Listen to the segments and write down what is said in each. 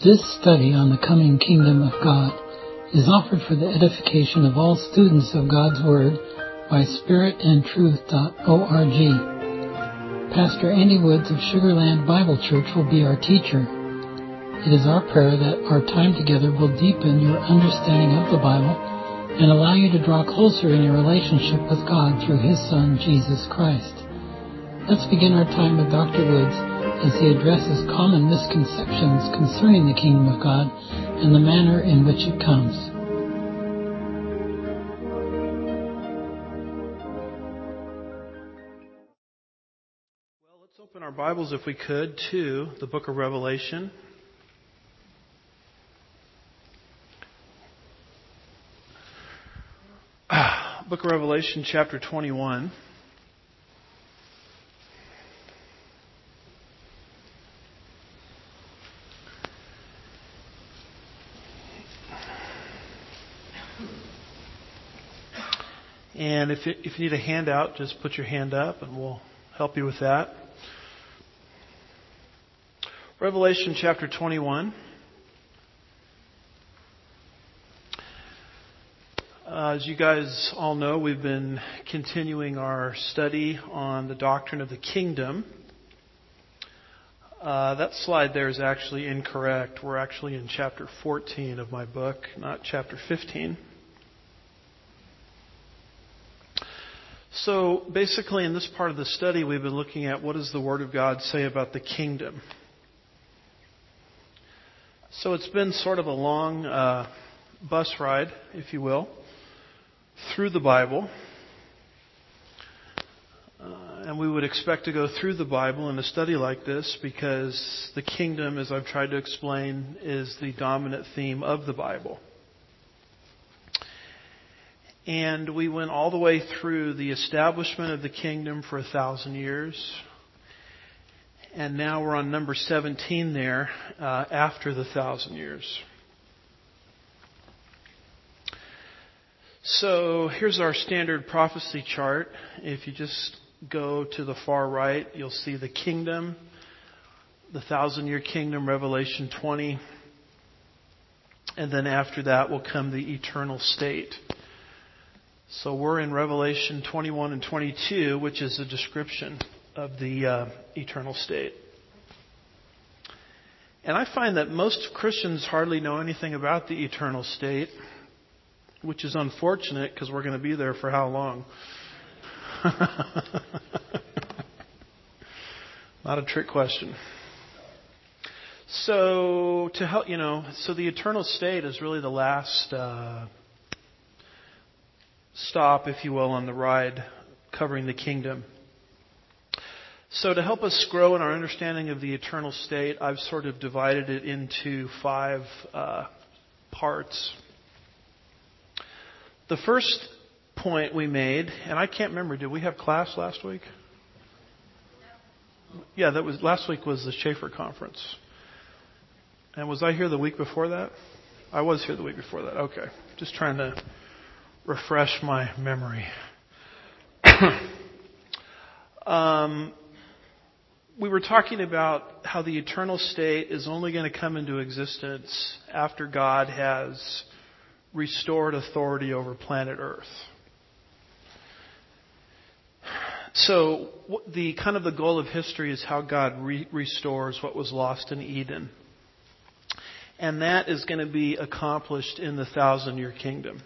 This study on the coming kingdom of God is offered for the edification of all students of God's Word by spiritandtruth.org. Pastor Andy Woods of Sugarland Bible Church will be our teacher. It is our prayer that our time together will deepen your understanding of the Bible and allow you to draw closer in your relationship with God through His Son, Jesus Christ. Let's begin our time with Dr. Woods as he addresses common misconceptions concerning the kingdom of God and the manner in which it comes. Well, let's open our Bibles, if we could, to the book of Revelation. Book of Revelation, chapter 21. And if you need a handout, just put your hand up and we'll help you with that. Revelation chapter 21. As you guys all know, we've been continuing our study on the doctrine of the kingdom. That slide there is actually incorrect. We're actually in chapter 14 of my book, not chapter 15. So basically in this part of the study, we've been looking at what does the Word of God say about the kingdom. So it's been sort of a long bus ride, if you will, through the Bible. And we would expect to go through the Bible in a study like this because the kingdom, as I've tried to explain, is the dominant theme of the Bible. And we went all the way through the establishment of the kingdom for 1,000 years. And now we're on number 17 there, after the 1,000 years. So here's our standard prophecy chart. If you just go to the far right, you'll see the kingdom, the 1,000-year kingdom, Revelation 20. And then after that will come the eternal state. So we're in Revelation 21 and 22, which is a description of the eternal state. And I find that most Christians hardly know anything about the eternal state, which is unfortunate because we're going to be there for how long? Not a trick question. So to help, so the eternal state is really the last stop, if you will, on the ride covering the kingdom. So to help us grow in our understanding of the eternal state, I've sort of divided it into 5 parts. The first point we made, and I can't remember, did we have class last week? Yeah, last week was the Schaefer conference. And was I here the week before that? I was here the week before that. Okay. Just trying to refresh my memory. We were talking about how the eternal state is only going to come into existence after God has restored authority over planet Earth. So the goal of history is how God restores what was lost in Eden. And that is going to be accomplished in the 1,000-year kingdom.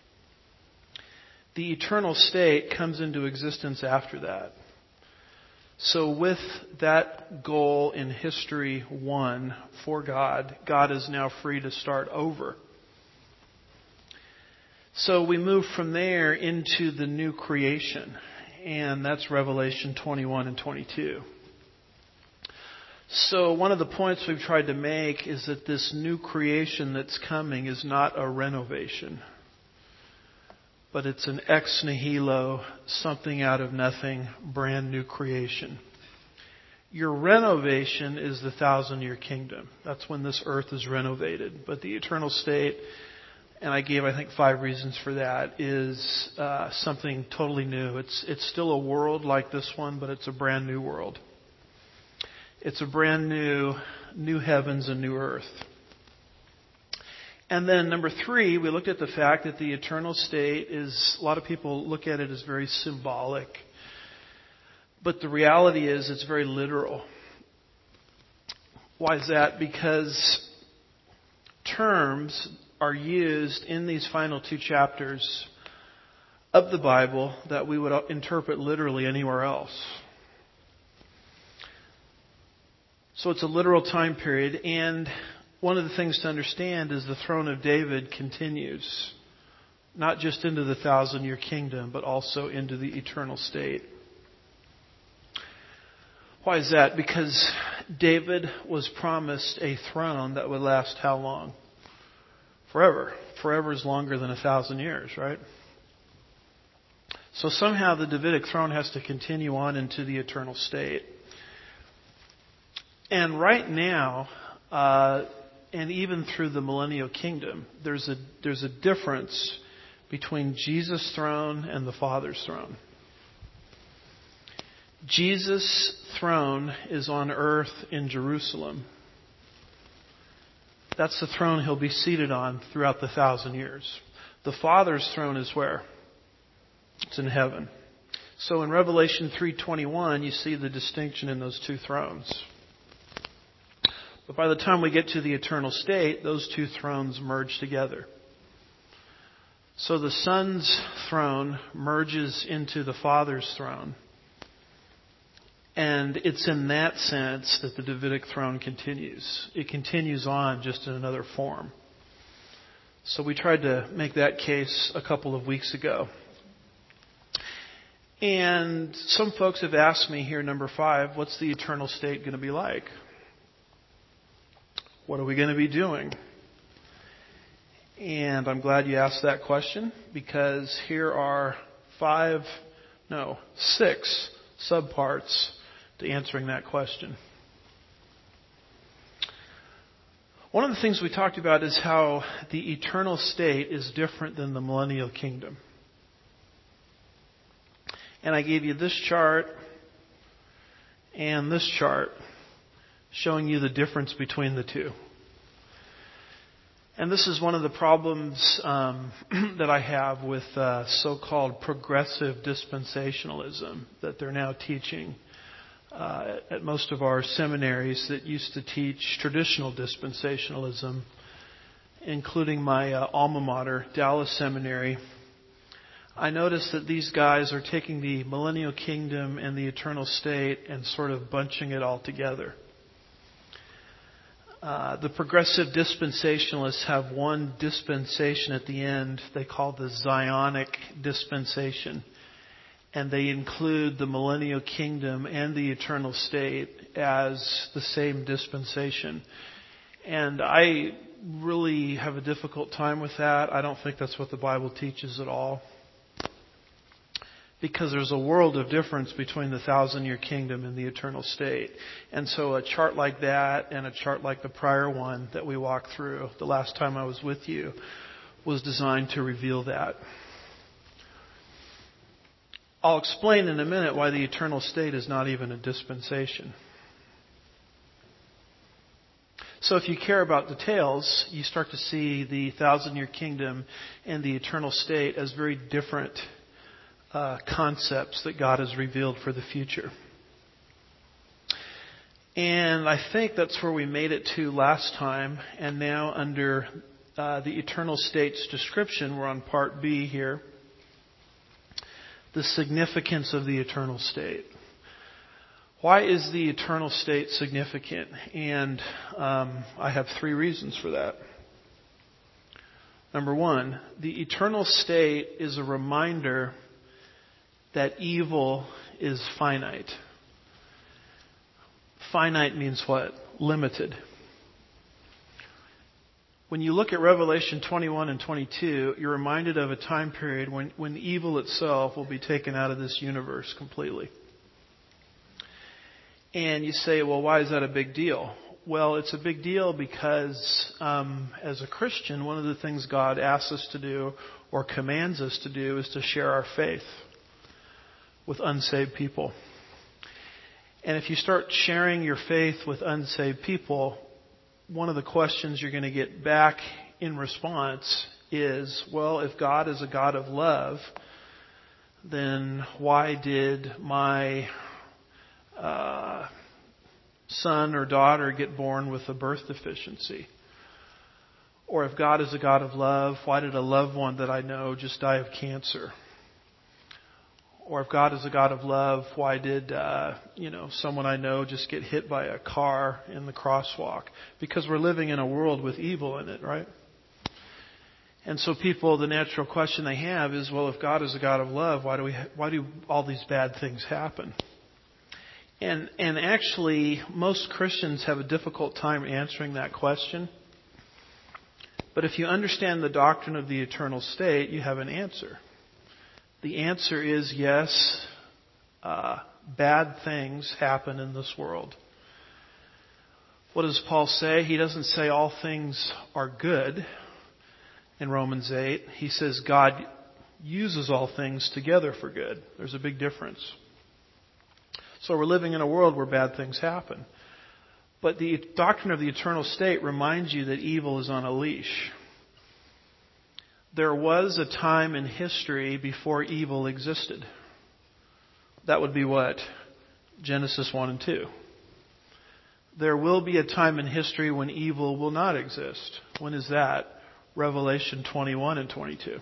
The eternal state comes into existence after that. So with that goal in history won for God, God is now free to start over. So we move from there into the new creation, and that's Revelation 21 and 22. So one of the points we've tried to make is that this new creation that's coming is not a renovation, but it's an ex nihilo, something out of nothing, brand new creation. Your renovation is the 1,000-year kingdom. That's when this earth is renovated. But the eternal state, and I gave, 5 reasons for that, is something totally new. It's still a world like this one, but it's a brand new world. It's a brand new heavens and new earth. And then number 3, we looked at the fact that the eternal state is, a lot of people look at it as very symbolic. But the reality is it's very literal. Why is that? Because terms are used in these final 2 chapters of the Bible that we would interpret literally anywhere else. So it's a literal time period, and one of the things to understand is the throne of David continues, not just into the 1,000-year kingdom, but also into the eternal state. Why is that? Because David was promised a throne that would last how long? Forever. Forever is longer than 1,000 years, right? So somehow the Davidic throne has to continue on into the eternal state. And right now, and even through the millennial kingdom, there's a difference between Jesus' throne and the Father's throne. Jesus' throne is on earth in Jerusalem. That's the throne He'll be seated on throughout the 1,000 years. The Father's throne is where? It's in heaven. So in Revelation 3:21, you see the distinction in those 2 thrones. But by the time we get to the eternal state, those 2 thrones merge together. So the Son's throne merges into the Father's throne. And it's in that sense that the Davidic throne continues. It continues on just in another form. So we tried to make that case a couple of weeks ago. And some folks have asked me here, number 5, what's the eternal state going to be like? What are we going to be doing? And I'm glad you asked that question, because here are 6 subparts to answering that question. One of the things we talked about is how the eternal state is different than the millennial kingdom. And I gave you this chart and this chart showing you the difference between the 2. And this is one of the problems that I have with so-called progressive dispensationalism that they're now teaching at most of our seminaries that used to teach traditional dispensationalism, including my alma mater, Dallas Seminary. I noticed that these guys are taking the millennial kingdom and the eternal state and sort of bunching it all together. The progressive dispensationalists have one dispensation at the end they call the Zionic dispensation. And they include the millennial kingdom and the eternal state as the same dispensation. And I really have a difficult time with that. I don't think that's what the Bible teaches at all. Because there's a world of difference between the 1,000-year kingdom and the eternal state. And so a chart like that and a chart like the prior one that we walked through the last time I was with you was designed to reveal that. I'll explain in a minute why the eternal state is not even a dispensation. So if you care about details, you start to see the 1,000-year kingdom and the eternal state as very different concepts that God has revealed for the future. And I think that's where we made it to last time. And now under the eternal state's description, we're on part B here. The significance of the eternal state. Why is the eternal state significant? And I have 3 reasons for that. Number 1, the eternal state is a reminder that evil is finite. Finite means what? Limited. When you look at Revelation 21 and 22, you're reminded of a time period when evil itself will be taken out of this universe completely. And you say, well, why is that a big deal? Well, it's a big deal because as a Christian, one of the things God asks us to do or commands us to do is to share our faith with unsaved people. And if you start sharing your faith with unsaved people, one of the questions you're going to get back in response is, well, if God is a God of love, then why did my son or daughter get born with a birth deficiency? Or if God is a God of love, why did a loved one that I know just die of cancer? Or if God is a God of love, why did someone I know just get hit by a car in the crosswalk? Because we're living in a world with evil in it, right? And so people, the natural question they have is, well, if God is a God of love, why do all these bad things happen? And actually, most Christians have a difficult time answering that question. But if you understand the doctrine of the eternal state, you have an answer. The answer is yes, bad things happen in this world. What does Paul say? He doesn't say all things are good in Romans 8. He says God uses all things together for good. There's a big difference. So we're living in a world where bad things happen. But the doctrine of the eternal state reminds you that evil is on a leash. There was a time in history before evil existed. That would be what? Genesis 1 and 2. There will be a time in history when evil will not exist. When is that? Revelation 21 and 22.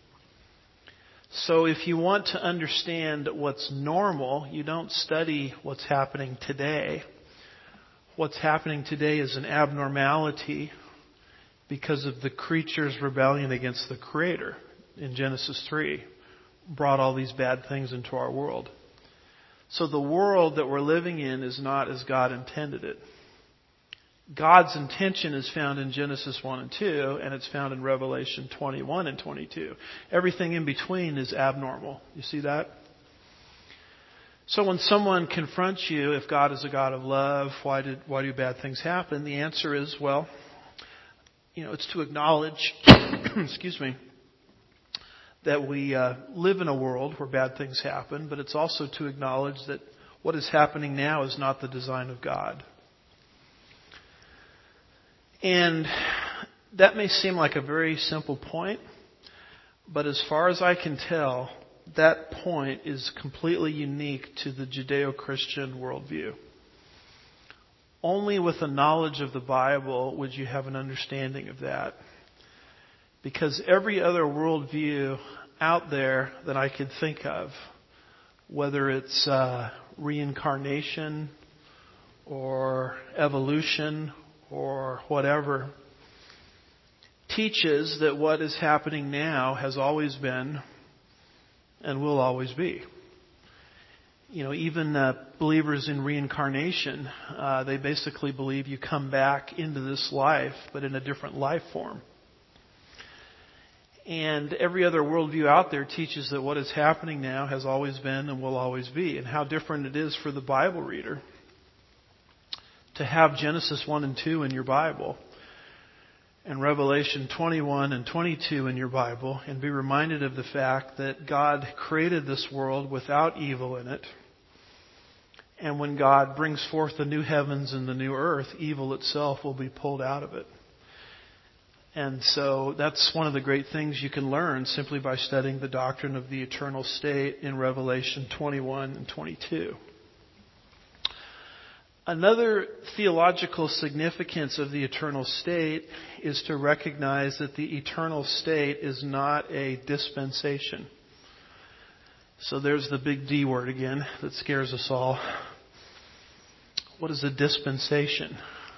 So if you want to understand what's normal, you don't study what's happening today. What's happening today is an abnormality because of the creature's rebellion against the Creator in Genesis 3. Brought all these bad things into our world. So the world that we're living in is not as God intended it. God's intention is found in Genesis 1 and 2, and it's found in Revelation 21 and 22. Everything in between is abnormal. You see that? So when someone confronts you, if God is a God of love, why do bad things happen? The answer is, well, it's to acknowledge, excuse me, that we live in a world where bad things happen, but it's also to acknowledge that what is happening now is not the design of God. And that may seem like a very simple point, but as far as I can tell, that point is completely unique to the Judeo-Christian worldview. Only with a knowledge of the Bible would you have an understanding of that. Because every other worldview out there that I could think of, whether it's reincarnation or evolution or whatever, teaches that what is happening now has always been and will always be. Even believers in reincarnation, they basically believe you come back into this life, but in a different life form. And every other worldview out there teaches that what is happening now has always been and will always be. And how different it is for the Bible reader to have Genesis 1 and 2 in your Bible and Revelation 21 and 22 in your Bible and be reminded of the fact that God created this world without evil in it. And when God brings forth the new heavens and the new earth, evil itself will be pulled out of it. And so that's one of the great things you can learn simply by studying the doctrine of the eternal state in Revelation 21 and 22. Another theological significance of the eternal state is to recognize that the eternal state is not a dispensation. So there's the big D word again that scares us all. What is a dispensation?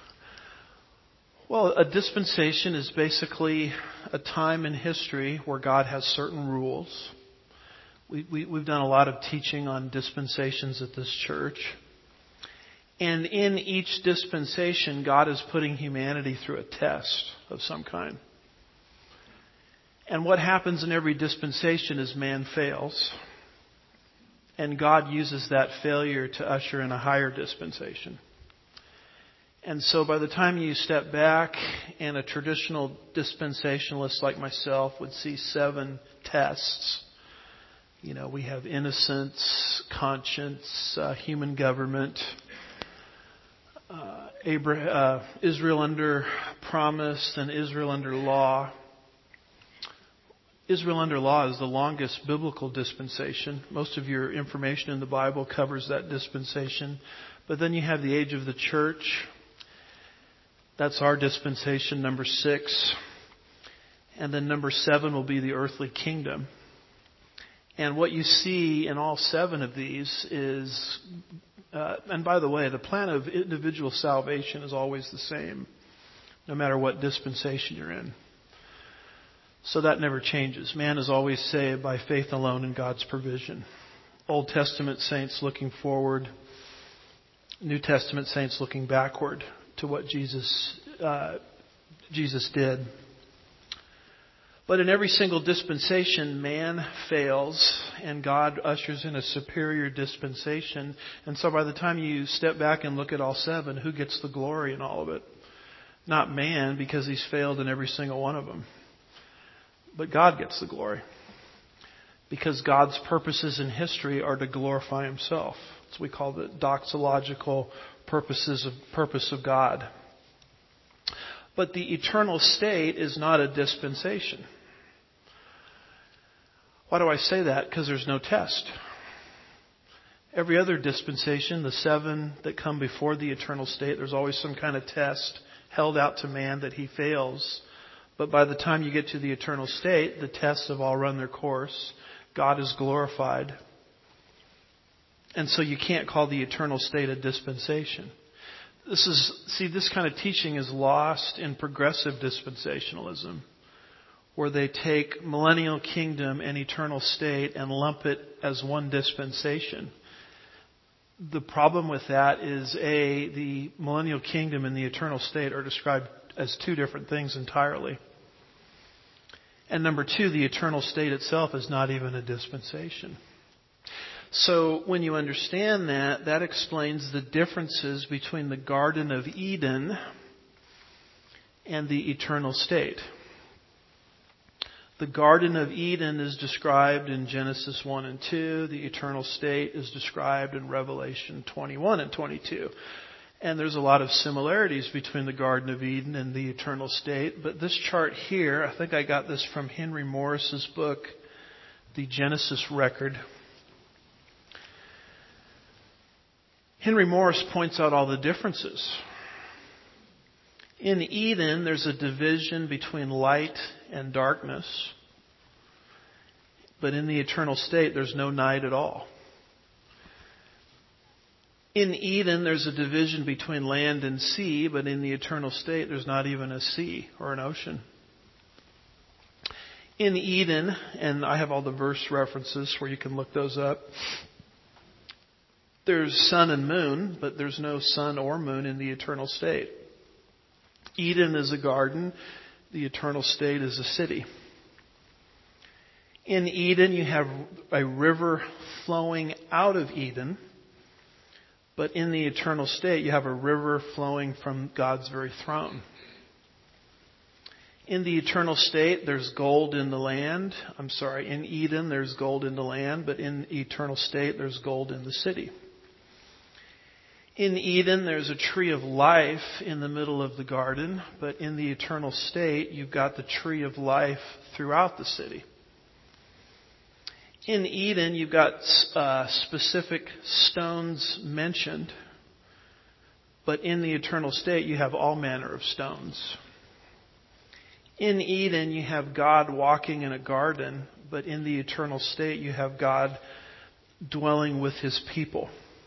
Well, a dispensation is basically a time in history where God has certain rules. We've done a lot of teaching on dispensations at this church. And in each dispensation, God is putting humanity through a test of some kind. And what happens in every dispensation is man fails. And God uses that failure to usher in a higher dispensation. And so by the time you step back, and a traditional dispensationalist like myself would see 7 tests. We have innocence, conscience, human government, Israel under promise and Israel under law. Israel under law is the longest biblical dispensation. Most of your information in the Bible covers that dispensation. But then you have the age of the church. That's our dispensation, number 6. And then number 7 will be the earthly kingdom. And what you see in all 7 of these is, and by the way, the plan of individual salvation is always the same, no matter what dispensation you're in. So that never changes. Man is always saved by faith alone in God's provision. Old Testament saints looking forward, New Testament saints looking backward to what Jesus did. But in every single dispensation, man fails and God ushers in a superior dispensation. And so by the time you step back and look at all 7, who gets the glory in all of it? Not man, because he's failed in every single one of them. But God gets the glory. Because God's purposes in history are to glorify Himself. That's what we call the doxological purpose of God. But the eternal state is not a dispensation. Why do I say that? Because there's no test. Every other dispensation, the 7 that come before the eternal state, there's always some kind of test held out to man that he fails. But by the time you get to the eternal state, the tests have all run their course. God is glorified. And so you can't call the eternal state a dispensation. This kind of teaching is lost in progressive dispensationalism, where they take millennial kingdom and eternal state and lump it as one dispensation. The problem with that is, the millennial kingdom and the eternal state are described as 2 different things entirely. And number 2, the eternal state itself is not even a dispensation. So when you understand that, that explains the differences between the Garden of Eden and the eternal state. The Garden of Eden is described in Genesis 1 and 2. The eternal state is described in Revelation 21 and 22. And there's a lot of similarities between the Garden of Eden and the eternal state. But this chart here, I think I got this from Henry Morris's book, The Genesis Record. Henry Morris points out all the differences. In Eden, there's a division between light and darkness. But in the eternal state, there's no night at all. In Eden, there's a division between land and sea, but in the eternal state, there's not even a sea or an ocean. In Eden, and I have all the verse references where you can look those up, there's sun and moon, but there's no sun or moon in the eternal state. Eden is a garden. The eternal state is a city. In Eden, you have a river flowing out of Eden. But in the eternal state, you have a river flowing from God's very throne. In the eternal state, there's gold in the land. In Eden, there's gold in the land, but in the eternal state, there's gold in the city. In Eden, there's a tree of life in the middle of the garden, but in the eternal state, you've got the tree of life throughout the city. In Eden, you've got specific stones mentioned, but in the eternal state, you have all manner of stones. In Eden, you have God walking in a garden, but in the eternal state, you have God dwelling with His people.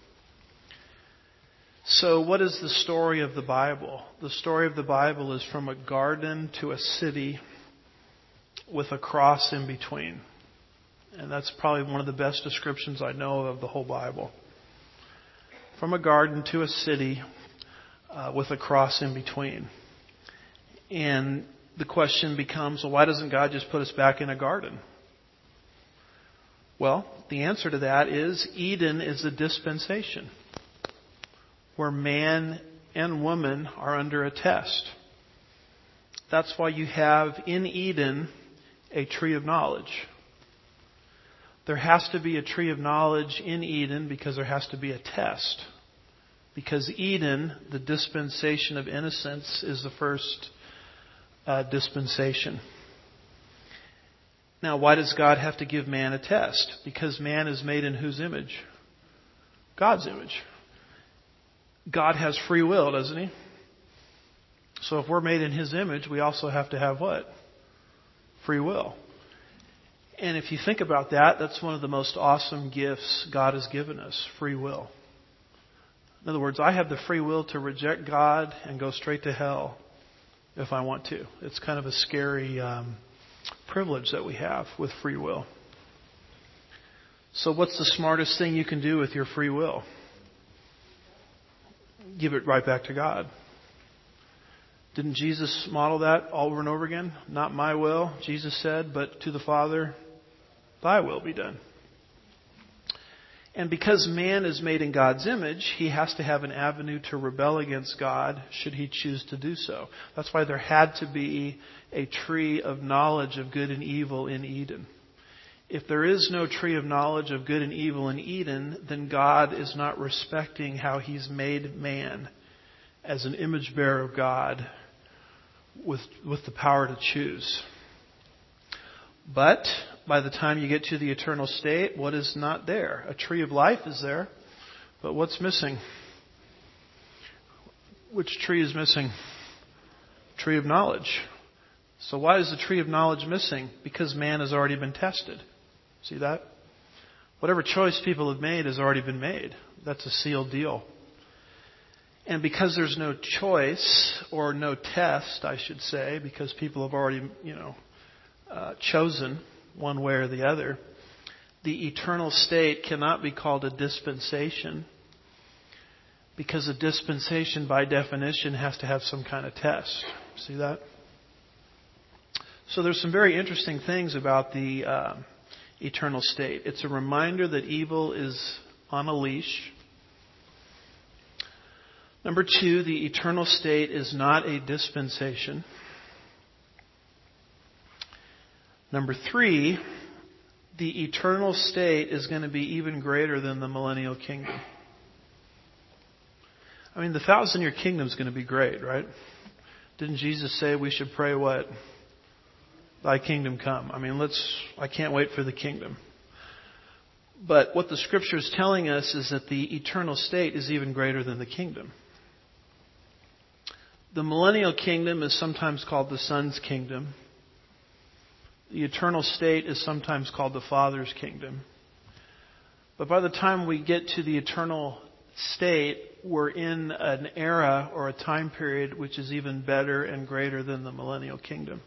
So what is the story of the Bible? The story of the Bible is from a garden to a city with a cross in between. And that's probably one of the best descriptions I know of the whole Bible. From a garden to a city with a cross in between. And the question becomes, well, why doesn't God just put us back in a garden? Well, the answer to that is Eden is a dispensation where man and woman are under a test. That's why you have in Eden a tree of knowledge. There has to be a tree of knowledge in Eden because there has to be a test. Because Eden, the dispensation of innocence, is the first dispensation. Now, why does God have to give man a test? Because man is made in whose image? God's image. God has free will, doesn't he? So if we're made in his image, we also have to have what? Free will. And if you think about that, that's one of the most awesome gifts God has given us, free will. In other words, I have the free will to reject God and go straight to hell if I want to. It's kind of a scary privilege that we have with free will. So what's the smartest thing you can do with your free will? Give it right back to God. Didn't Jesus model that over and over again? Not my will, Jesus said, but to the Father, thy will be done. And because man is made in God's image, he has to have an avenue to rebel against God should he choose to do so. That's why there had to be a tree of knowledge of good and evil in Eden. If there is no tree of knowledge of good and evil in Eden, then God is not respecting how he's made man as an image bearer of God with the power to choose. But by the time you get to the eternal state, what is not there? A tree of life is there, but what's missing? Which tree is missing? Tree of knowledge. So why is the tree of knowledge missing? Because man has already been tested. See that? Whatever choice people have made has already been made. That's a sealed deal. And because there's no choice, or no test, I should say, because people have already, chosen one way or the other, the eternal state cannot be called a dispensation, because a dispensation by definition has to have some kind of test. See that? So there's some very interesting things about the eternal state. It's a reminder that evil is on a leash. Number 2, the eternal state is not a dispensation. Number 3, the eternal state is going to be even greater than the millennial kingdom. I mean, the 1,000-year kingdom is going to be great, right? Didn't Jesus say we should pray what? Thy kingdom come. I mean, I can't wait for the kingdom. But what the scripture is telling us is that the eternal state is even greater than the kingdom. The millennial kingdom is sometimes called the Son's kingdom. The eternal state is sometimes called the Father's kingdom. But by the time we get to the eternal state, we're in an era or a time period which is even better and greater than the millennial kingdom.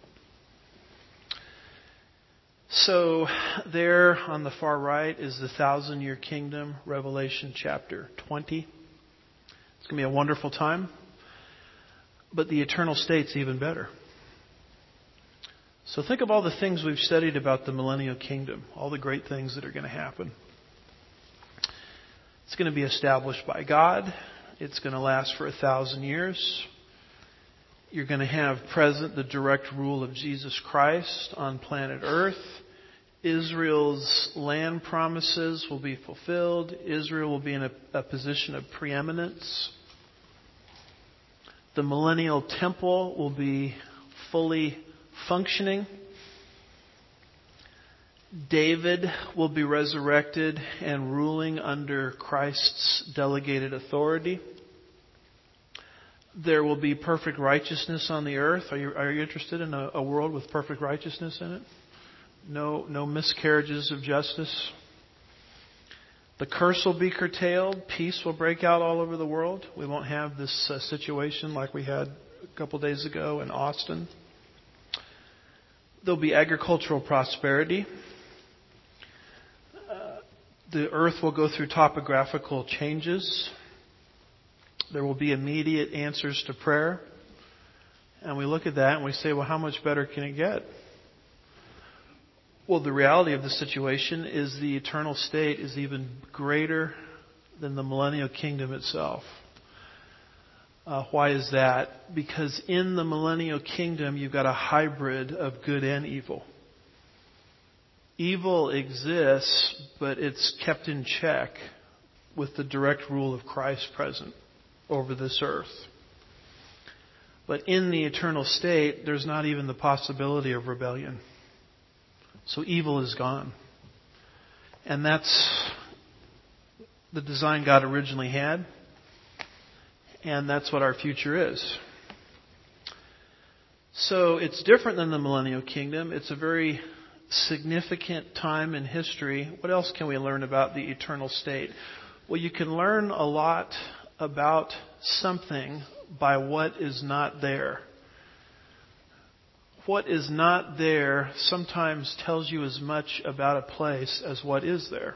So there on the far right is the 1,000-year kingdom, Revelation chapter 20. It's going to be a wonderful time. But the eternal state's even better. So think of all the things we've studied about the millennial kingdom, all the great things that are going to happen. It's going to be established by God. It's going to last for 1,000 years. You're going to have present the direct rule of Jesus Christ on planet Earth. Israel's land promises will be fulfilled. Israel will be in a position of preeminence. The millennial temple will be fully functioning. David will be resurrected and ruling under Christ's delegated authority. There will be perfect righteousness on the earth. Are you interested in a world with perfect righteousness in it? No miscarriages of justice. The curse will be curtailed. Peace will break out all over the world. We won't have this situation like we had a couple days ago in Austin. There'll be agricultural prosperity. The earth will go through topographical changes. There will be immediate answers to prayer. And we look at that and we say, well, how much better can it get? Well, the reality of the situation is the eternal state is even greater than the millennial kingdom itself. Why is that? Because in the millennial kingdom, you've got a hybrid of good and evil. Evil exists, but it's kept in check with the direct rule of Christ present. over this earth. But in the eternal state, there's not even the possibility of rebellion. So evil is gone. And that's the design God originally had. And that's what our future is. So it's different than the millennial kingdom. It's a very significant time in history. What else can we learn about the eternal state? Well, you can learn a lot about something by what is not there. What is not there sometimes tells you as much about a place as what is there.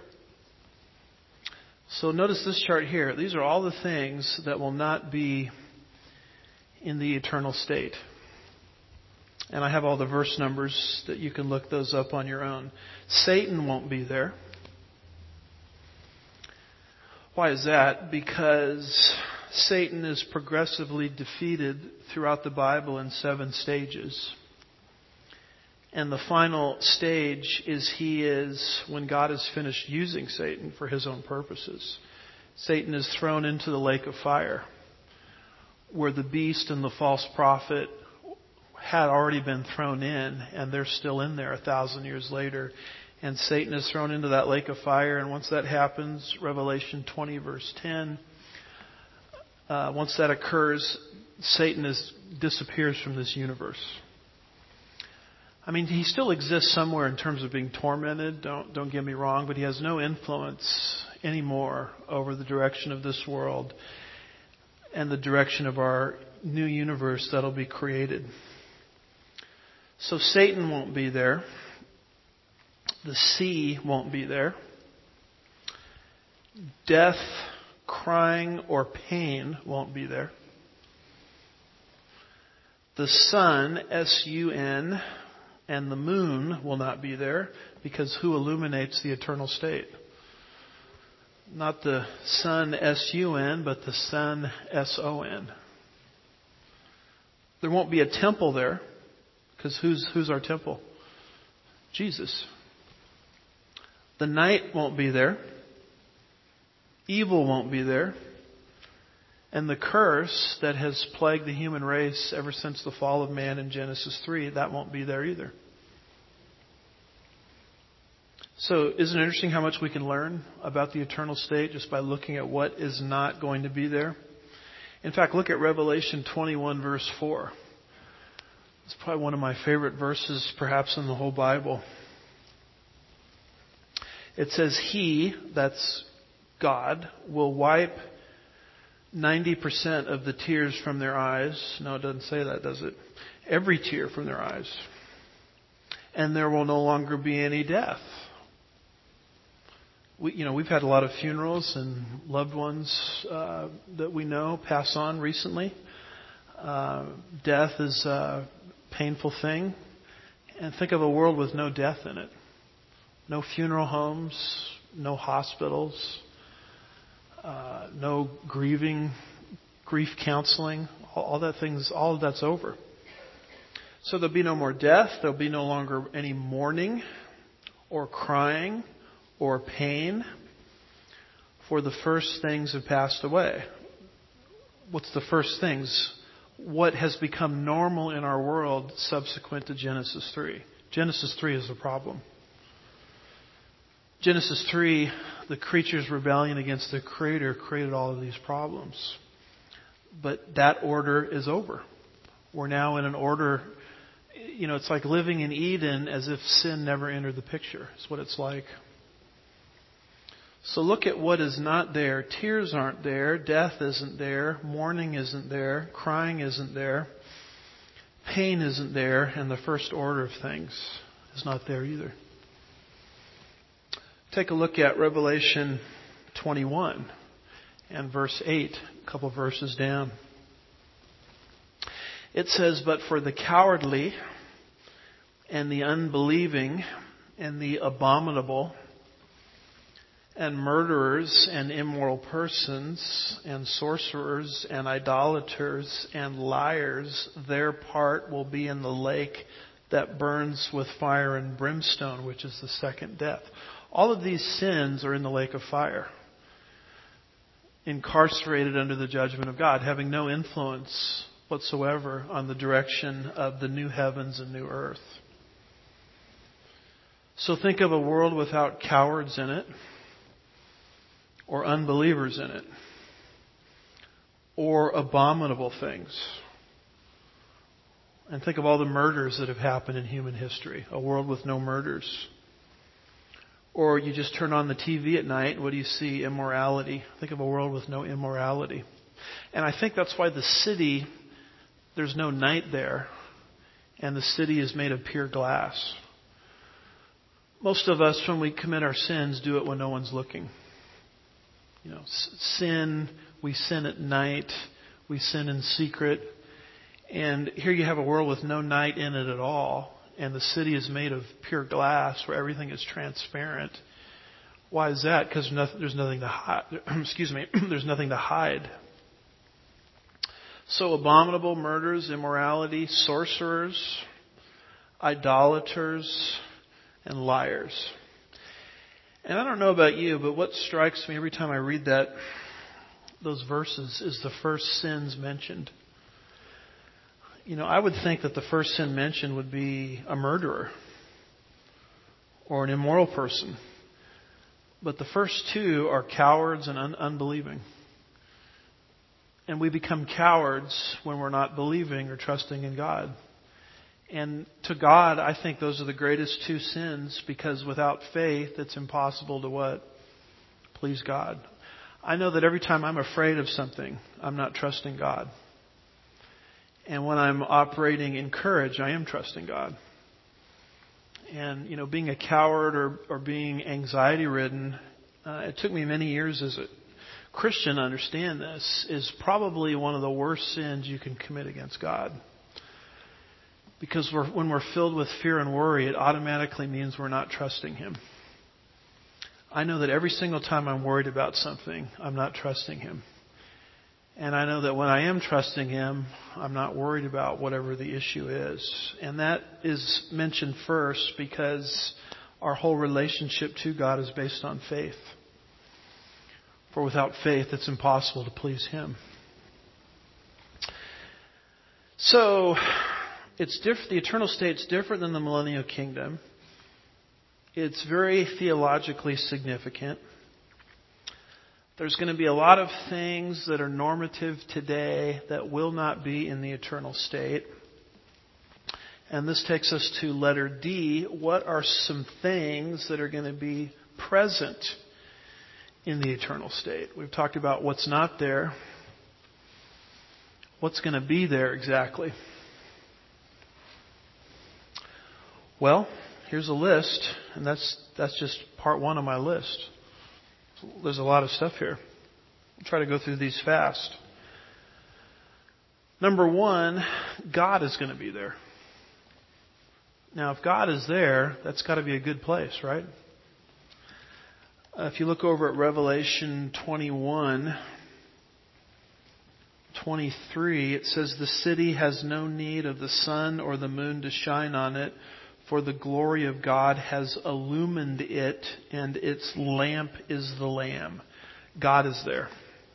So notice this chart here. These are all the things that will not be in the eternal state. And I have all the verse numbers that you can look those up on your own. Satan won't be there. Why is that? Because Satan is progressively defeated throughout the Bible in 7 stages. And the final stage is when God has finished using Satan for his own purposes. Satan is thrown into the lake of fire, where the beast and the false prophet had already been thrown in, and they're still in there 1,000 years later. And Satan is thrown into that lake of fire, and once that happens, Revelation 20 verse 10, once that occurs, Satan disappears from this universe. I mean, he still exists somewhere in terms of being tormented, don't get me wrong, but he has no influence anymore over the direction of this world and the direction of our new universe that'll be created. So Satan won't be there. The sea won't be there. Death, crying, or pain won't be there. The sun, S-U-N, and the moon will not be there, because who illuminates the eternal state? Not the sun, S-U-N, but the sun, S-O-N. There won't be a temple there, because who's our temple? Jesus. The night won't be there. Evil won't be there. And the curse that has plagued the human race ever since the fall of man in Genesis 3, that won't be there either. So isn't it interesting how much we can learn about the eternal state just by looking at what is not going to be there? In fact, look at Revelation 21 verse 4. It's probably one of my favorite verses perhaps in the whole Bible. It says, He, that's God, will wipe 90% of the tears from their eyes. No, it doesn't say that, does it? Every tear from their eyes. And there will no longer be any death. We've had a lot of funerals and loved ones that we know pass on recently. Death is a painful thing. And think of a world with no death in it. No funeral homes, no hospitals, no grief counseling, all of that's over. So there'll be no more death. There'll be no longer any mourning or crying or pain, for the first things have passed away. What's the first things? What has become normal in our world subsequent to Genesis 3? Genesis 3 is the problem. Genesis 3, the creature's rebellion against the Creator created all of these problems. But that order is over. We're now in an order, it's like living in Eden as if sin never entered the picture. It's what it's like. So look at what is not there. Tears aren't there. Death isn't there. Mourning isn't there. Crying isn't there. Pain isn't there. And the first order of things is not there either. Take a look at Revelation 21 and verse 8, a couple verses down. It says, But for the cowardly and the unbelieving and the abominable and murderers and immoral persons and sorcerers and idolaters and liars, their part will be in the lake that burns with fire and brimstone, which is the 2nd death. All of these sins are in the lake of fire. incarcerated under the judgment of God, having no influence whatsoever on the direction of the new heavens and new earth. So think of a world without cowards in it, or unbelievers in it, or abominable things. And think of all the murders that have happened in human history. A world with no murders. Or you just turn on the TV at night, what do you see? Immorality. Think of a world with no immorality. And I think that's why the city, there's no night there, and the city is made of pure glass. Most of us, when we commit our sins, do it when no one's looking. Sin, we sin at night, we sin in secret. And here you have a world with no night in it at all, and the city is made of pure glass where everything is transparent. Why is that? Because there's nothing to hide. There's nothing to hide. So abominable murders, immorality, sorcerers, idolaters, and liars. And I don't know about you, but what strikes me every time I read those verses is the first sins mentioned. I would think that the first sin mentioned would be a murderer or an immoral person. But the first two are cowards and unbelieving. And we become cowards when we're not believing or trusting in God. And to God, I think those are the greatest two sins, because without faith, it's impossible to what? Please God. I know that every time I'm afraid of something, I'm not trusting God. And when I'm operating in courage, I am trusting God. And, being a coward or being anxiety-ridden, it took me many years as a Christian to understand this, is probably one of the worst sins you can commit against God. Because when we're filled with fear and worry, it automatically means we're not trusting Him. I know that every single time I'm worried about something, I'm not trusting Him. And I know that when I am trusting Him, I'm not worried about whatever the issue is. And that is mentioned first because our whole relationship to God is based on faith. For without faith, it's impossible to please Him. So, the eternal state's different than the millennial kingdom. It's very theologically significant. There's going to be a lot of things that are normative today that will not be in the eternal state. And this takes us to letter D. What are some things that are going to be present in the eternal state? We've talked about what's not there. What's going to be there exactly? Well, here's a list, and that's just part one of my list. There's a lot of stuff here. I'll try to go through these fast. Number one, God is going to be there. Now, if God is there, that's got to be a good place, right? If you look over at Revelation 21:23, it says, "The city has no need of the sun or the moon to shine on it, for the glory of God has illumined it, and its lamp is the Lamb." God is there.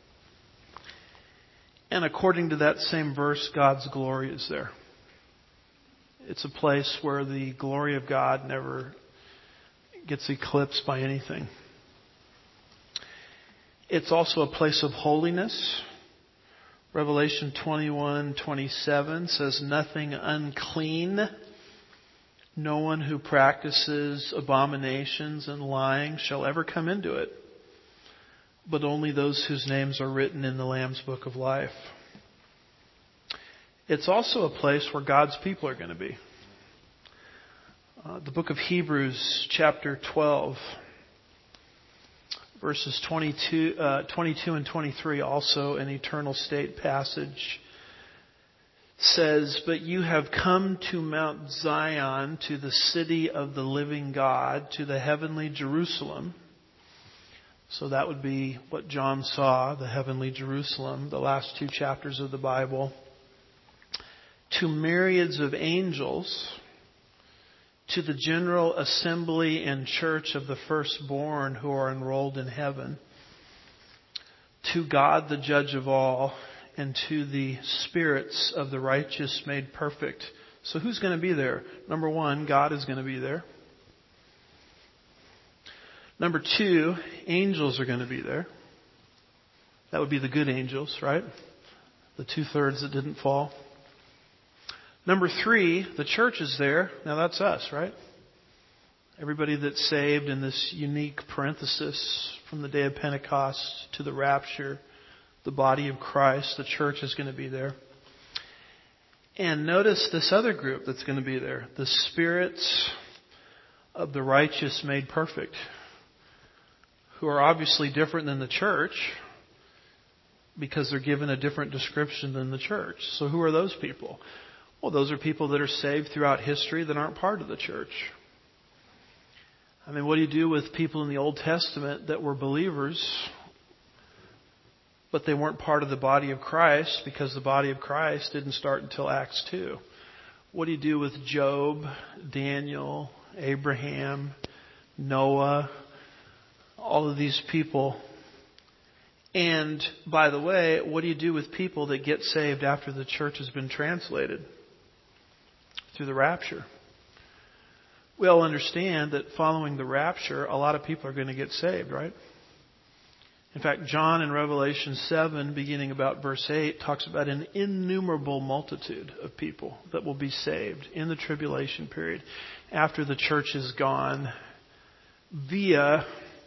And according to that same verse, God's glory is there. It's a place where the glory of God never gets eclipsed by anything. It's also a place of holiness. Revelation 21:27 says, "Nothing unclean, no one who practices abominations and lying shall ever come into it, but only those whose names are written in the Lamb's book of life." It's also a place where God's people are going to be. The book of Hebrews, chapter 12, verses 22 and 23, also an eternal state passage, says, "But you have come to Mount Zion, to the city of the living God, to the heavenly Jerusalem." So that would be what John saw, the heavenly Jerusalem, the last two chapters of the Bible. "To myriads of angels, to the general assembly and church of the firstborn who are enrolled in heaven, to God, the judge of all, and to the spirits of the righteous made perfect. So who's going to be there? Number one, God is going to be there. Number two, angels are going to be there. That would be the good angels, right? The 2/3 that didn't fall. Number three, the church is there. Now that's us, right? Everybody that's saved in this unique parenthesis from the day of Pentecost to the rapture, the body of Christ, the church is going to be there. And notice this other group that's going to be there. The spirits of the righteous made perfect, who are obviously different than the church because they're given a different description than the church. So who are those people? Well, those are people that are saved throughout history that aren't part of the church. I mean, what do you do with people in the Old Testament that were believers, but they weren't part of the body of Christ because the body of Christ didn't start until Acts 2? What do you do with Job, Daniel, Abraham, Noah, all of these people? And, by the way, what do you do with people that get saved after the church has been translated through the rapture? We all understand that following the rapture, a lot of people are going to get saved, right? In fact, John in Revelation 7, beginning about verse 8, talks about an innumerable multitude of people that will be saved in the tribulation period after the church is gone via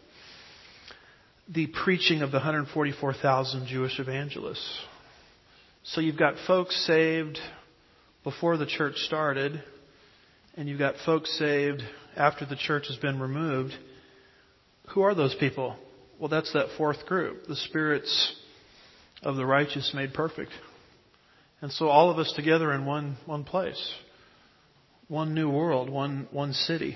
the preaching of the 144,000 Jewish evangelists. So you've got folks saved before the church started, and you've got folks saved after the church has been removed. Who are those people? Well, that's that fourth group, the spirits of the righteous made perfect. And so all of us together in one place, one new world, one city.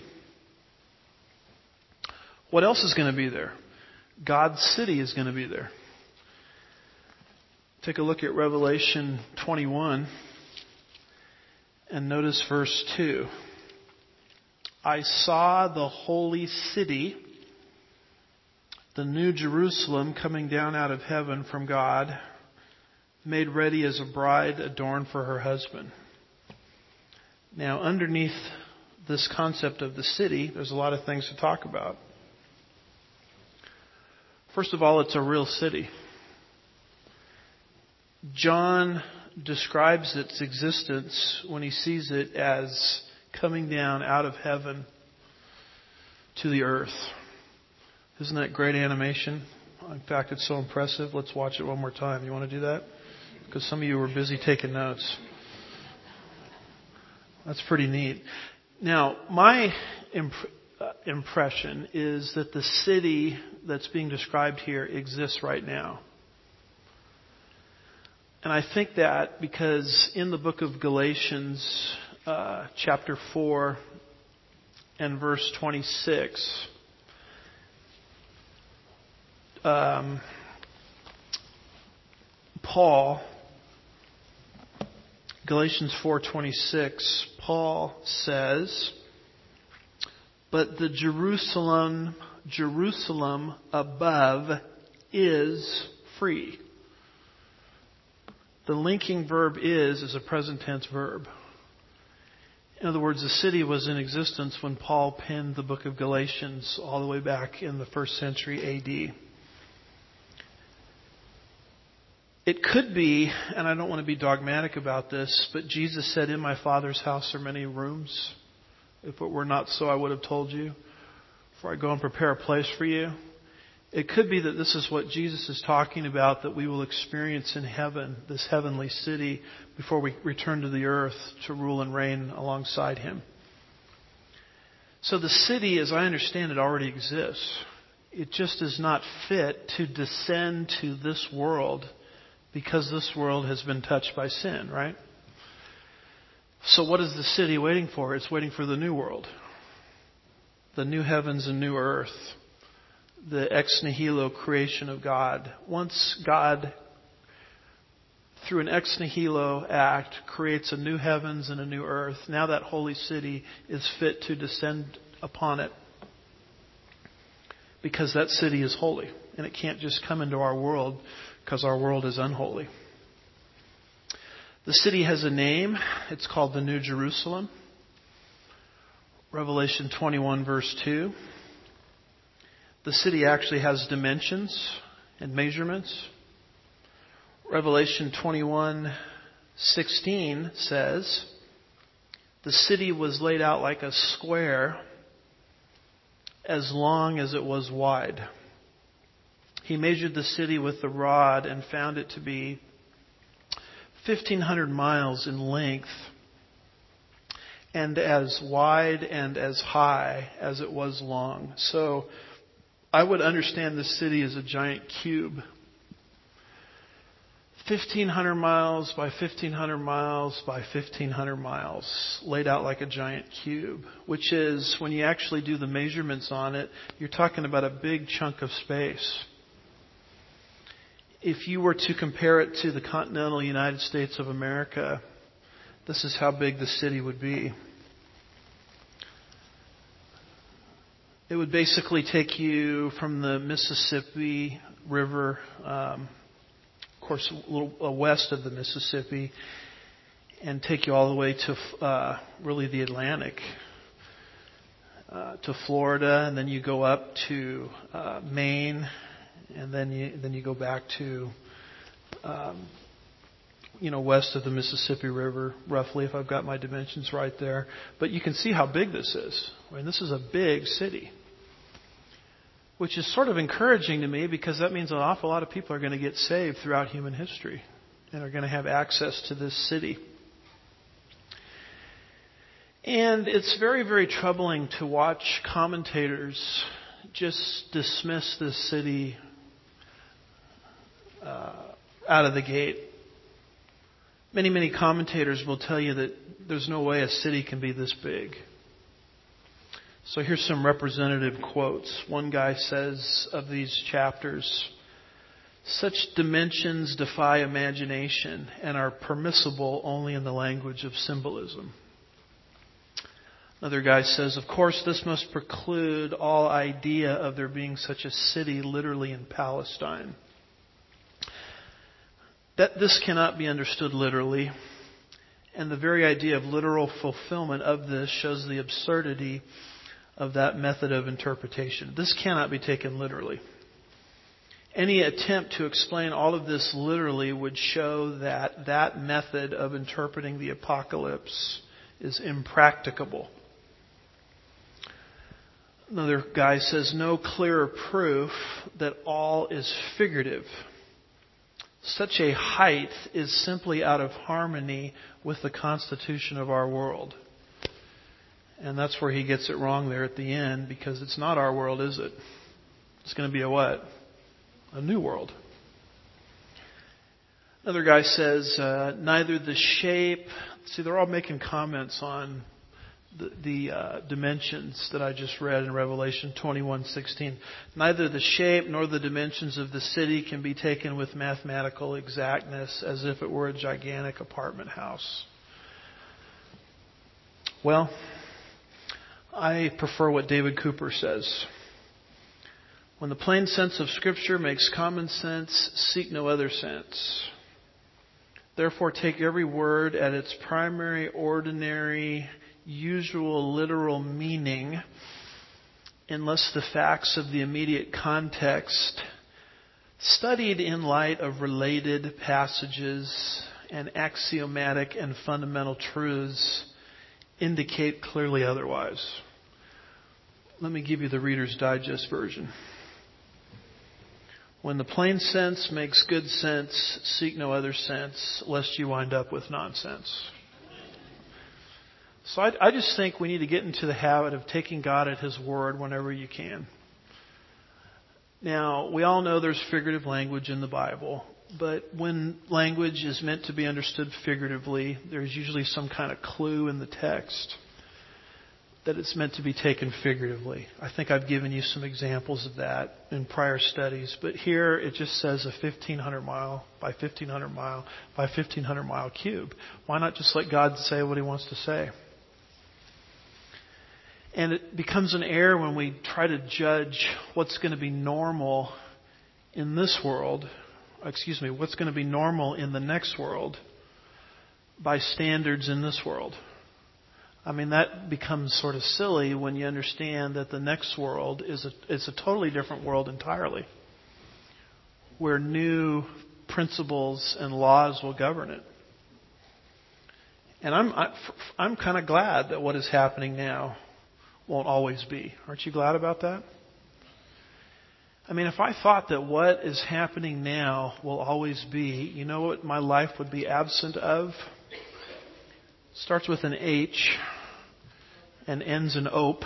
What else is going to be there? God's city is going to be there. Take a look at Revelation 21 and notice verse 2. I saw the holy city, the new Jerusalem, coming down out of heaven from God, made ready as a bride adorned for her husband. Now, underneath this concept of the city, there's a lot of things to talk about. First of all, it's a real city. John describes its existence when he sees it as coming down out of heaven to the earth. Isn't that great animation? In fact, it's so impressive. Let's watch it one more time. You want to do that? Because some of you were busy taking notes. That's pretty neat. Now, my impression is that the city that's being described here exists right now. And I think that because in the book of Galatians, chapter 4 and verse 26, Galatians 4:26, Paul says, but the Jerusalem above is free. The linking verb is a present tense verb. In other words, the city was in existence when Paul penned the book of Galatians all the way back in the 1st century AD. It could be, and I don't want to be dogmatic about this, but Jesus said, in my Father's house are many rooms. If it were not so, I would have told you, for I go and prepare a place for you. It could be that this is what Jesus is talking about, that we will experience in heaven, this heavenly city, before we return to the earth to rule and reign alongside Him. So the city, as I understand it, already exists. It just is not fit to descend to this world because this world has been touched by sin, right? So what is the city waiting for? It's waiting for the new world. The new heavens and new earth. The ex nihilo creation of God. Once God, through an ex nihilo act, creates a new heavens and a new earth, now that holy city is fit to descend upon it. Because that city is holy. and it can't just come into our world because our world is unholy. The city has a name. It's called the New Jerusalem. Revelation 21 verse 2. The city actually has dimensions and measurements. Revelation 21:16 says, the city was laid out like a square as long as it was wide. He measured the city with the rod and found it to be 1,500 miles in length and as wide and as high as it was long. So I would understand the city as a giant cube. 1,500 miles by 1,500 miles by 1,500 miles, laid out like a giant cube, which is, when you actually do the measurements on it, you're talking about a big chunk of space. If you were to compare it to the continental United States of America, this is how big the city would be. It would basically take you from the Mississippi River, of course, a little west of the Mississippi, and take you all the way to really the Atlantic, to Florida, and then you go up to Maine, and then you go back to west of the Mississippi River, roughly, if I've got my dimensions right there. But you can see how big this is. I mean, this is a big city, which is sort of encouraging to me, because that means an awful lot of people are going to get saved throughout human history and are going to have access to this city. And it's very, very troubling to watch commentators just dismiss this city out of the gate. Many, many commentators will tell you that there's no way a city can be this big. So here's some representative quotes. One guy says of these chapters, such dimensions defy imagination and are permissible only in the language of symbolism. Another guy says, of course, this must preclude all idea of there being such a city literally in Palestine. That this cannot be understood literally, and the very idea of literal fulfillment of this shows the absurdity of that method of interpretation. This cannot be taken literally. Any attempt to explain all of this literally would show that that method of interpreting the apocalypse is impracticable. Another guy says, no clearer proof that all is figurative. Such a height is simply out of harmony with the constitution of our world. And that's where he gets it wrong there at the end, because it's not our world, is it? It's going to be a what? A new world. Another guy says, neither the shape... See, they're all making comments on the dimensions that I just read in Revelation 21:16. Neither the shape nor the dimensions of the city can be taken with mathematical exactness as if it were a gigantic apartment house. Well, I prefer what David Cooper says. When the plain sense of Scripture makes common sense, seek no other sense. Therefore, take every word at its primary, ordinary, usual, literal meaning, unless the facts of the immediate context, studied in light of related passages and axiomatic and fundamental truths, indicate clearly otherwise. Let me give you the Reader's Digest version. When the plain sense makes good sense, seek no other sense, lest you wind up with nonsense. So I just think we need to get into the habit of taking God at His word whenever you can. Now, we all know there's figurative language in the Bible, but when language is meant to be understood figuratively, there's usually some kind of clue in the text that it's meant to be taken figuratively. I think I've given you some examples of that in prior studies, but here it just says a 1,500 mile by 1,500 mile by 1,500 mile cube. Why not just let God say what He wants to say? And it becomes an error when we try to judge what's going to be normal in this world, what's going to be normal in the next world by standards in this world. I mean, that becomes sort of silly when you understand that the next world is a totally different world entirely, where new principles and laws will govern it. And I'm kind of glad that what is happening now won't always be. Aren't you glad about that? I mean, if I thought that what is happening now will always be, you know what my life would be absent of? Starts with an H and ends in ope.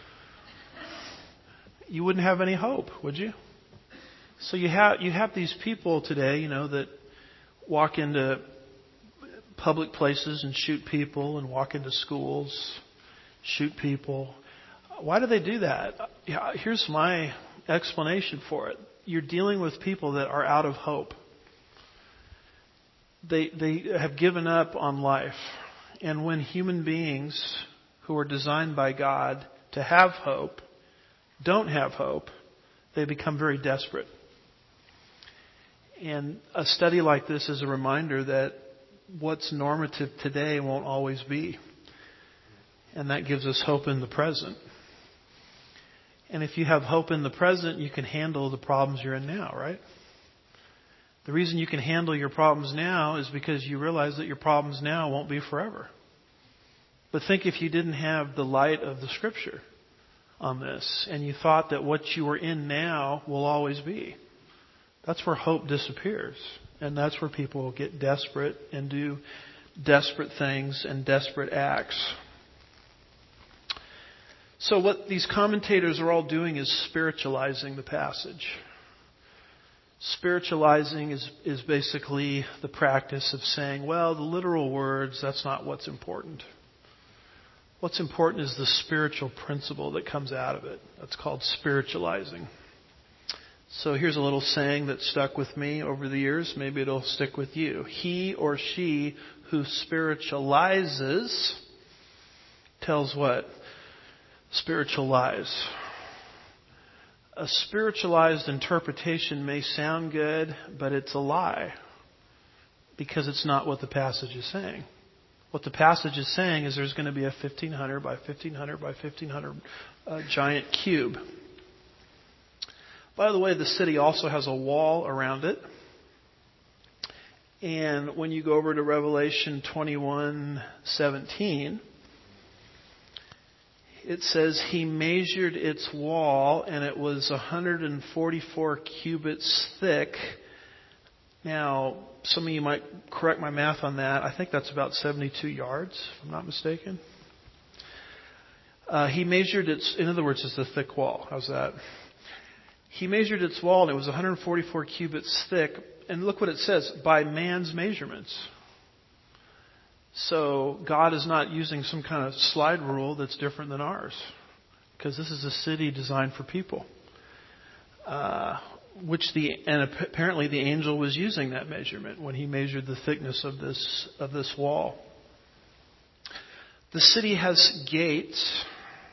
You wouldn't have any hope, would you? So you have these people today, that walk into public places and shoot people, and walk into schools, shoot people. Why do they do that? Here's my explanation for it. You're dealing with people that are out of hope. They have given up on life. And when human beings who are designed by God to have hope don't have hope, they become very desperate. And a study like this is a reminder that what's normative today won't always be. And that gives us hope in the present. And if you have hope in the present, you can handle the problems you're in now, right? The reason you can handle your problems now is because you realize that your problems now won't be forever. But think if you didn't have the light of the Scripture on this, and you thought that what you are in now will always be. That's where hope disappears. And that's where people get desperate and do desperate things and desperate acts. So what these commentators are all doing is spiritualizing the passage. Spiritualizing is basically the practice of saying, well, the literal words, that's not what's important. What's important is the spiritual principle that comes out of it. That's called spiritualizing. So here's a little saying that stuck with me over the years. Maybe it'll stick with you. He or she who spiritualizes tells what? Spiritual lies. A spiritualized interpretation may sound good, but it's a lie because it's not what the passage is saying. What the passage is saying is there's going to be a 1,500 by 1,500 by 1,500 giant cube. By the way, the city also has a wall around it. And when you go over to Revelation 21:17, it says he measured its wall and it was 144 cubits thick. Now, some of you might correct my math on that. I think that's about 72 yards, if I'm not mistaken. He measured its, in other words, it's a thick wall. How's that? He measured its wall and it was 144 cubits thick. And look what it says, by man's measurements. So God is not using some kind of slide rule that's different than ours. Because this is a city designed for people. And apparently the angel was using that measurement when he measured the thickness of this wall. The city has gates.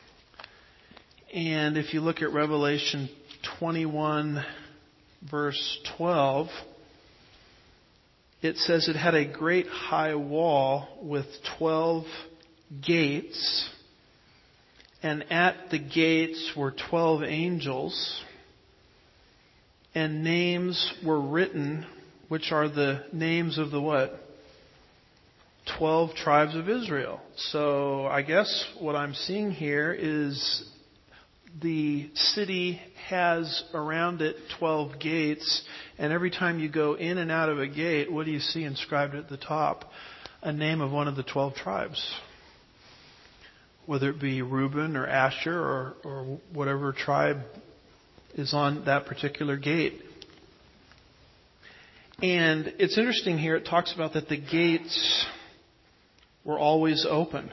And if you look at Revelation 21 verse 12, it says it had a great high wall with 12 gates, and at the gates were 12 angels, and names were written, which are the names of the what? 12 tribes of Israel. So I guess what I'm seeing here is the city has around it 12 gates, and every time you go in and out of a gate, what do you see inscribed at the top? A name of one of the 12 tribes. Whether it be Reuben or Asher or whatever tribe is on that particular gate. And it's interesting here, it talks about that the gates were always open.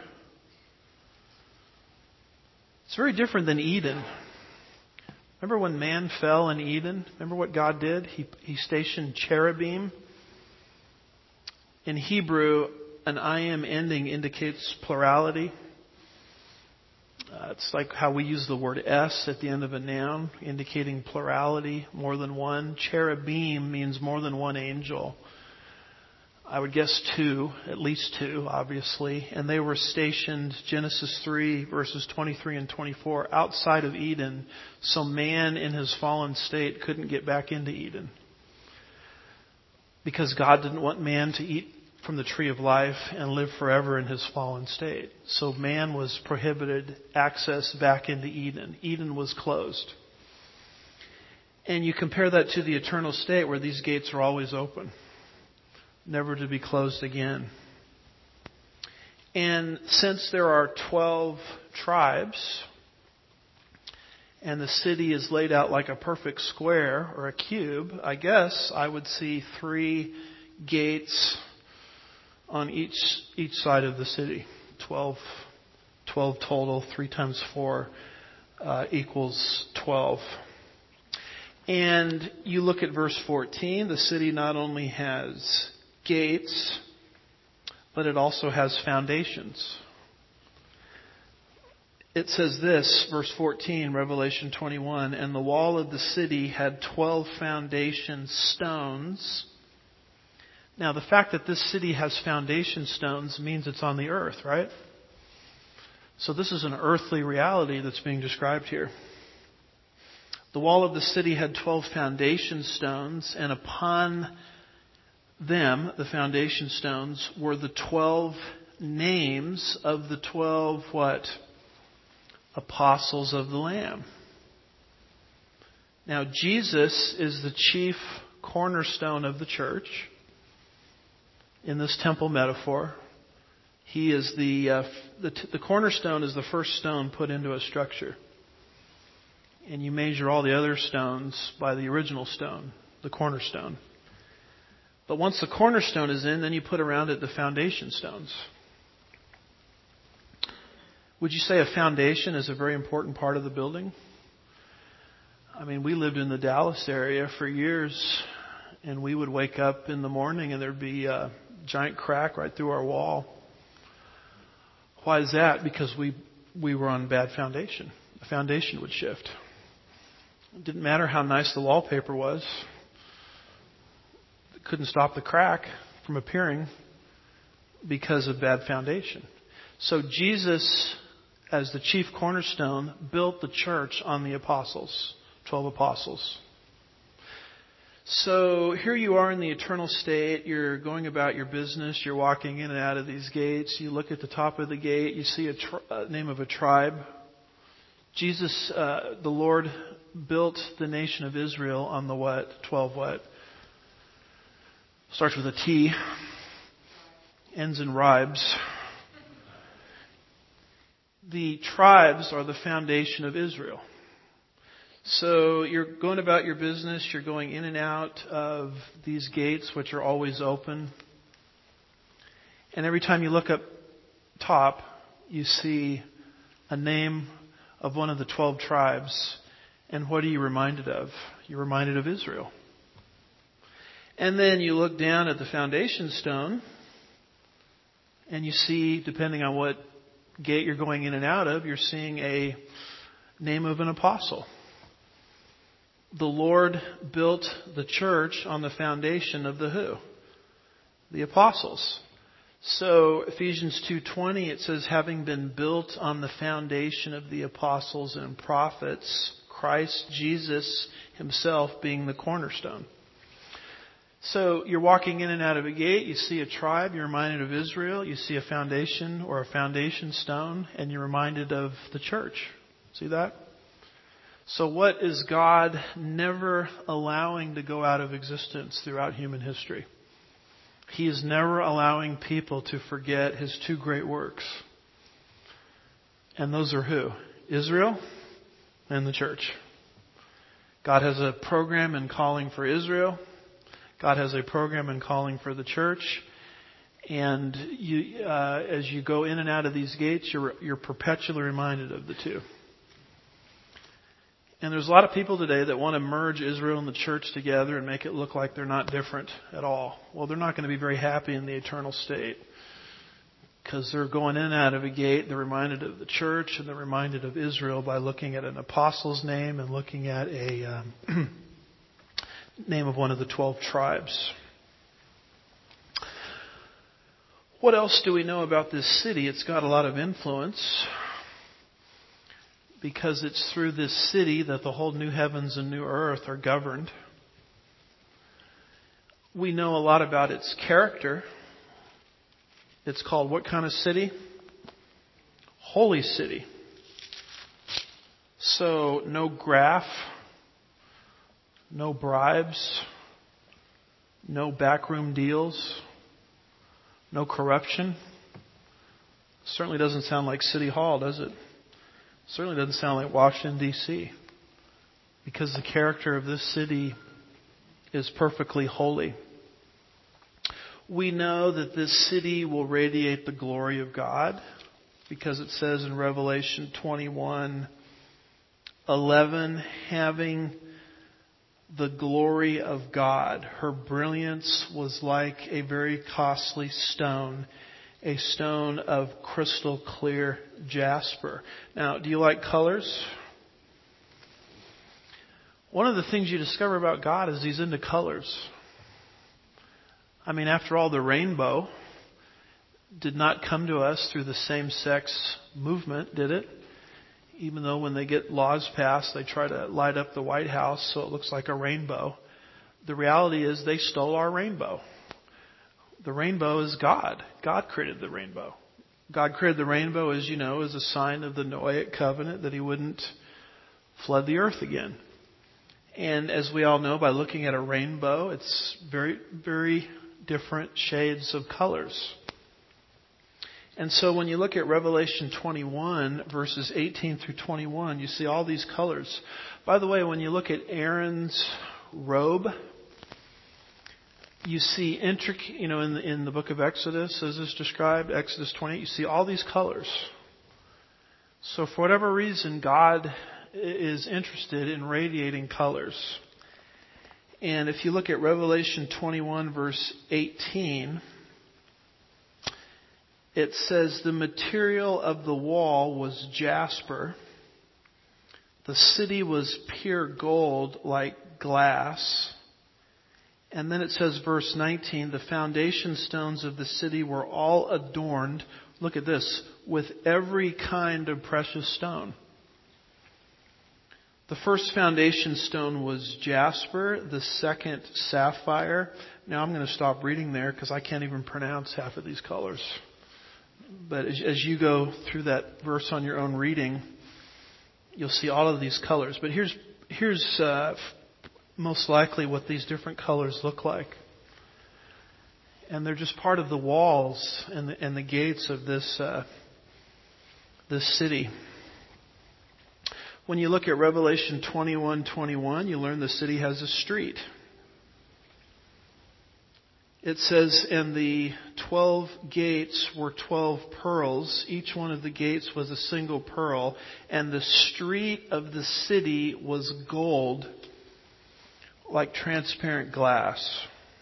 It's very different than Eden. Remember when man fell in Eden? Remember what God did? He stationed cherubim. In Hebrew, an I am ending indicates plurality. It's like how we use the word S at the end of a noun, indicating plurality, more than one. Cherubim means more than one angel. I would guess two, at least two, obviously. And they were stationed, Genesis 3, verses 23 and 24, outside of Eden, so man in his fallen state couldn't get back into Eden. Because God didn't want man to eat from the tree of life and live forever in his fallen state. So man was prohibited access back into Eden. Eden was closed. And you compare that to the eternal state where these gates are always open, never to be closed again. And since there are 12 tribes, and the city is laid out like a perfect square or a cube, I guess I would see 3 gates on each side of the city. 12 total. 3 times 4 equals 12. And you look at verse 14. The city not only has gates, but it also has foundations. It says this, verse 14, Revelation 21, and the wall of the city had 12 foundation stones. Now, the fact that this city has foundation stones means it's on the earth, right? So this is an earthly reality that's being described here. The wall of the city had 12 foundation stones, and upon them, the foundation stones, were the 12 names of the 12 what? Apostles of the Lamb. Now, Jesus is the chief cornerstone of the church in this temple metaphor. He is the cornerstone is the first stone put into a structure. And you measure all the other stones by the original stone, the cornerstone. But once the cornerstone is in, then you put around it the foundation stones. Would you say a foundation is a very important part of the building? I mean, we lived in the Dallas area for years, and we would wake up in the morning and there'd be a giant crack right through our wall. Why is that? Because we were on bad foundation. The foundation would shift. It didn't matter how nice the wallpaper was. It couldn't stop the crack from appearing because of bad foundation. So Jesus, as the chief cornerstone, built the church on the apostles, 12 apostles. So here you are in the eternal state. You're going about your business. You're walking in and out of these gates. You look at the top of the gate. You see a name of a tribe. Jesus, the Lord, built the nation of Israel on the what? 12 what? Starts with a T. Ends in ribes. The tribes are the foundation of Israel. So you're going about your business. You're going in and out of these gates, which are always open. And every time you look up top, you see a name of one of the 12 tribes. And what are you reminded of? You're reminded of Israel. And then you look down at the foundation stone, and you see, depending on what gate you're going in and out of, you're seeing a name of an apostle. The Lord built the church on the foundation of the who? The apostles. So Ephesians 2:20, it says, having been built on the foundation of the apostles and prophets, Christ Jesus himself being the cornerstone. So you're walking in and out of a gate, you see a tribe, you're reminded of Israel, you see a foundation or a foundation stone, and you're reminded of the church. See that? So what is God never allowing to go out of existence throughout human history? He is never allowing people to forget His 2 great works. And those are who? Israel and the church. God has a program and calling for Israel. God has a program and calling for the church. And you, as you go in and out of these gates, you're perpetually reminded of the 2. And there's a lot of people today that want to merge Israel and the church together and make it look like they're not different at all. Well, they're not going to be very happy in the eternal state. because they're going in and out of a gate. They're reminded of the church, and they're reminded of Israel by looking at an apostle's name and looking at a name of one of the 12 tribes. What else do we know about this city? It's got a lot of influence, because it's through this city that the whole new heavens and new earth are governed. We know a lot about its character. It's called what kind of city? Holy city. So no graft, no bribes, no backroom deals, no corruption. Certainly doesn't sound like City Hall, does it? Certainly doesn't sound like Washington, D.C., because the character of this city is perfectly holy. We know that this city will radiate the glory of God, because it says in Revelation 21:11, having the glory of God. Her brilliance was like a very costly stone, a stone of crystal clear jasper. Now, do you like colors? One of the things you discover about God is He's into colors. I mean, after all, the rainbow did not come to us through the same-sex movement, did it? Even though when they get laws passed, they try to light up the White House so it looks like a rainbow. The reality is they stole our rainbow. The rainbow is God. God created the rainbow. God created the rainbow, as you know, as a sign of the Noahic covenant that He wouldn't flood the earth again. And as we all know, by looking at a rainbow, it's very, very different shades of colors. And so when you look at Revelation 21, verses 18 through 21, you see all these colors. By the way, when you look at Aaron's robe, you see intricate, in the book of Exodus, as is described, Exodus 20, you see all these colors. So for whatever reason, God is interested in radiating colors. And if you look at Revelation 21, verse 18, it says, the material of the wall was jasper. The city was pure gold like glass. And then it says, verse 19, the foundation stones of the city were all adorned, look at this, with every kind of precious stone. The first foundation stone was jasper, the second sapphire. Now I'm going to stop reading there because I can't even pronounce half of these colors. But as you go through that verse on your own reading, you'll see all of these colors. But here's most likely what these different colors look like. And they're just part of the walls and the gates of this city. When you look at Revelation 21:21, you learn the city has a street. It says, and the 12 gates were 12 pearls. Each one of the gates was a single pearl. And the street of the city was gold, like transparent glass.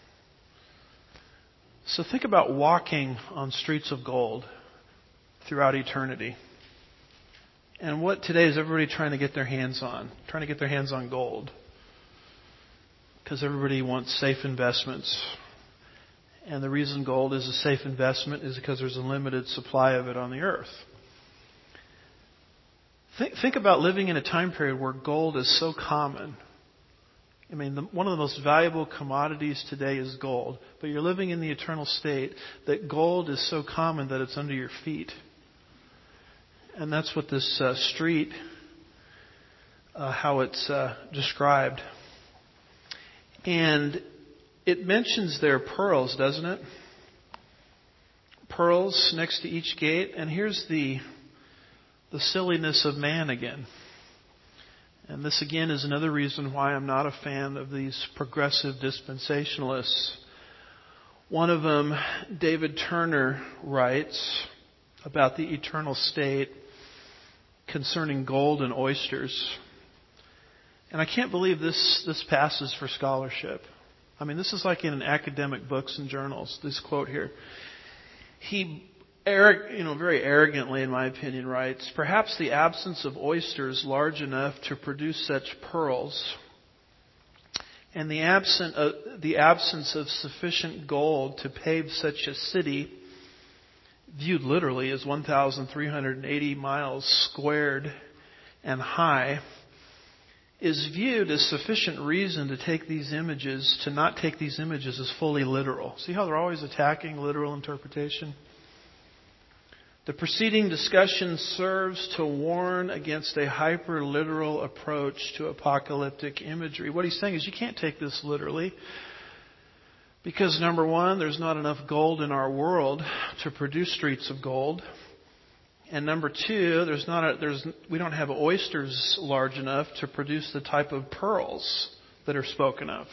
So think about walking on streets of gold throughout eternity. And what today is everybody trying to get their hands on? Trying to get their hands on gold. Because everybody wants safe investments. And the reason gold is a safe investment is because there's a limited supply of it on the earth. Think about living in a time period where gold is so common. I mean, one of the most valuable commodities today is gold. But you're living in the eternal state that gold is so common that it's under your feet. And that's what this street, how it's described. And it mentions their pearls, doesn't it? Pearls next to each gate. And here's the silliness of man again. And this again is another reason why I'm not a fan of these progressive dispensationalists. One of them, David Turner, writes about the eternal state concerning gold and oysters. And I can't believe this passes for scholarship. I mean, this is like in academic books and journals, this quote here. He very arrogantly, in my opinion, writes, perhaps the absence of oysters large enough to produce such pearls, and the absence of sufficient gold to pave such a city, viewed literally as 1,380 miles squared and high, is viewed as sufficient reason to not take these images as fully literal. See how they're always attacking literal interpretation? The preceding discussion serves to warn against a hyper-literal approach to apocalyptic imagery. What he's saying is you can't take this literally because, number one, there's not enough gold in our world to produce streets of gold. And number two, we don't have oysters large enough to produce the type of pearls that are spoken of.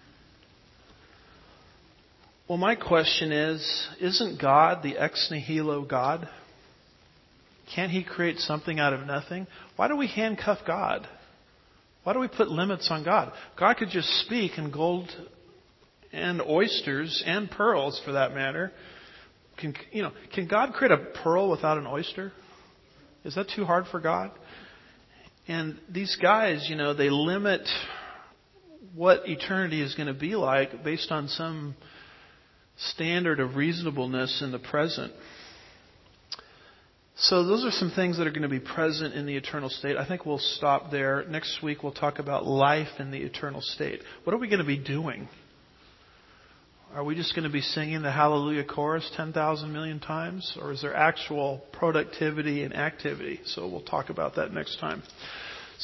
Well, my question is, isn't God the ex nihilo God? Can't He create something out of nothing? Why do we handcuff God? Why do we put limits on God? God could just speak and gold and oysters and pearls, for that matter. Can God create a pearl without an oyster? Is that too hard for God? And these guys, they limit what eternity is going to be like based on some standard of reasonableness in the present. So those are some things that are going to be present in the eternal state. I think we'll stop there. Next week we'll talk about life in the eternal state. What are we going to be doing? Are we just going to be singing the Hallelujah chorus 10,000 million times? Or is there actual productivity and activity? So we'll talk about that next time.